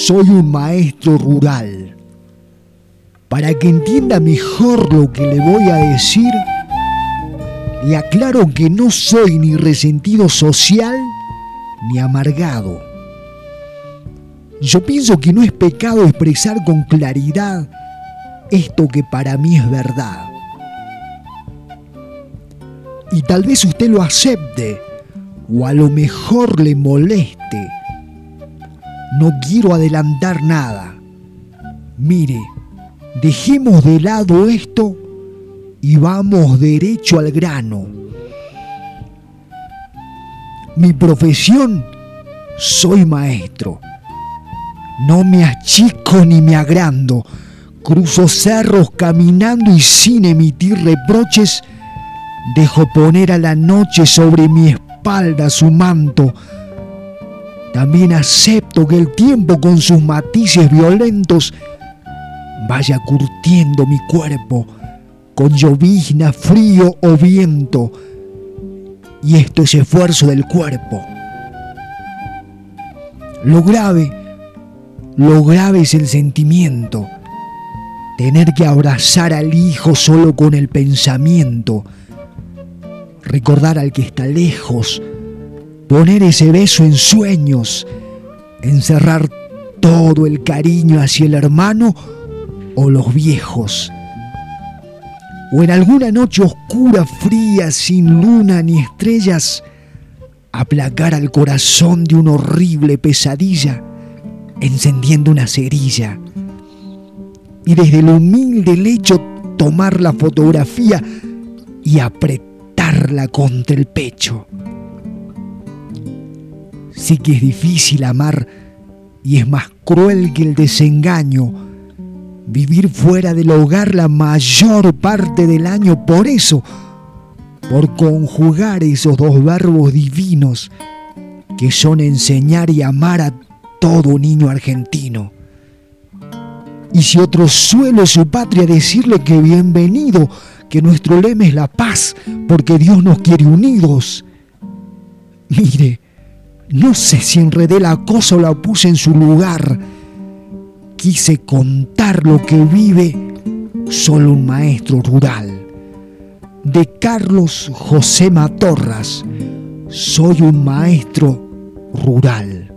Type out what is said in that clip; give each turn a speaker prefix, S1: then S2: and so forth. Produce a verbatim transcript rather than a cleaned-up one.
S1: soy un maestro rural. Para que entienda mejor lo que le voy a decir, le aclaro que no soy ni resentido social ni amargado. Yo pienso que no es pecado expresar con claridad esto que para mí es verdad. Y tal vez usted lo acepte, o a lo mejor le moleste. No quiero adelantar nada. Mire, dejemos de lado esto y vamos derecho al grano. Mi profesión, soy maestro. No me achico ni me agrando. Cruzo cerros caminando y sin emitir reproches, dejo poner a la noche sobre mi espalda su manto. También acepto que el tiempo con sus matices violentos vaya curtiendo mi cuerpo con llovizna, frío o viento. Y esto es esfuerzo del cuerpo. Lo grave, lo grave es el sentimiento. Tener que abrazar al hijo solo con el pensamiento. Recordar al que está lejos. Poner ese beso en sueños. Encerrar todo el cariño hacia el hermano o los viejos. O en alguna noche oscura, fría, sin luna ni estrellas, aplacar al corazón de una horrible pesadilla, encendiendo una cerilla. Y desde el humilde lecho tomar la fotografía y apretarla contra el pecho. Sí que es difícil amar y es más cruel que el desengaño vivir fuera del hogar la mayor parte del año. Por eso, por conjugar esos dos verbos divinos que son enseñar y amar a todo niño argentino. Y si otro suelo su patria, decirle que bienvenido, que nuestro lema es la paz, porque Dios nos quiere unidos. Mire, no sé si enredé la cosa o la puse en su lugar. Quise contar lo que vive solo un maestro rural. De Carlos José Matorras, soy un maestro rural.